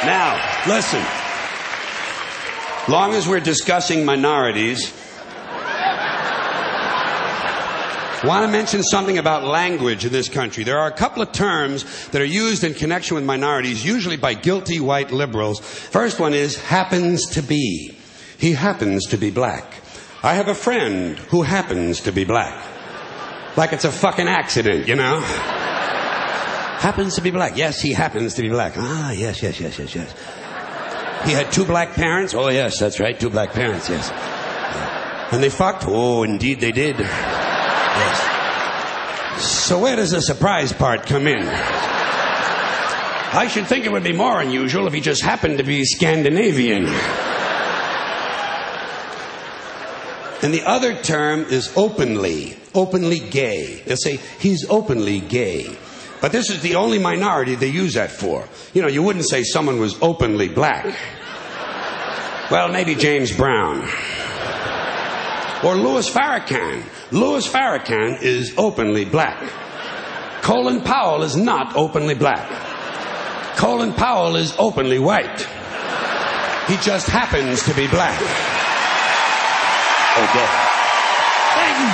Now, listen. Long as we're discussing minorities, want to mention something about language in this country. There are a couple of terms that are used in connection with minorities, usually by guilty white liberals. First one is happens to be. He happens to be black. I have a friend who happens to be black. Like it's a fucking accident, you know? Happens to be black. Yes, he happens to be black. Ah, yes. He had 2 black parents? Oh, yes, that's right, 2 black parents, yes. And they fucked? Oh, indeed they did. Yes. So where does the surprise part come in? I should think it would be more unusual if he just happened to be Scandinavian. And the other term is openly gay. They'll say, he's openly gay. But this is the only minority they use that for. You know, you wouldn't say someone was openly black. Well, maybe James Brown. Or Louis Farrakhan. Louis Farrakhan is openly black. Colin Powell is not openly black. Colin Powell is openly white. He just happens to be black. Okay. Thank you.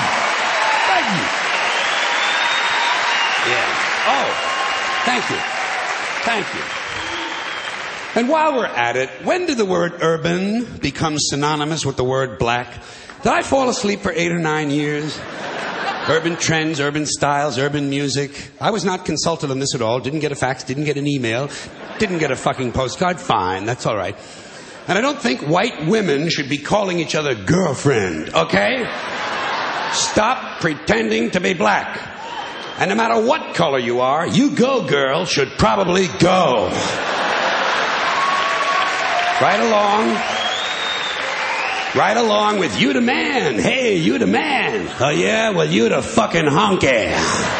Yeah. Oh, thank you. And while we're at it, when did the word urban become synonymous with the word black? Did I fall asleep for 8 or 9 years? Urban trends, urban styles, urban music. I was not consulted on this at all. Didn't get a fax, didn't get an email, didn't get a fucking postcard. Fine, that's all right. And I don't think white women should be calling each other girlfriend, okay? Stop pretending to be black. And no matter what color you are, you go girl should probably go. Right along with you the man. Hey, you the man. Oh yeah, well you the fucking honky.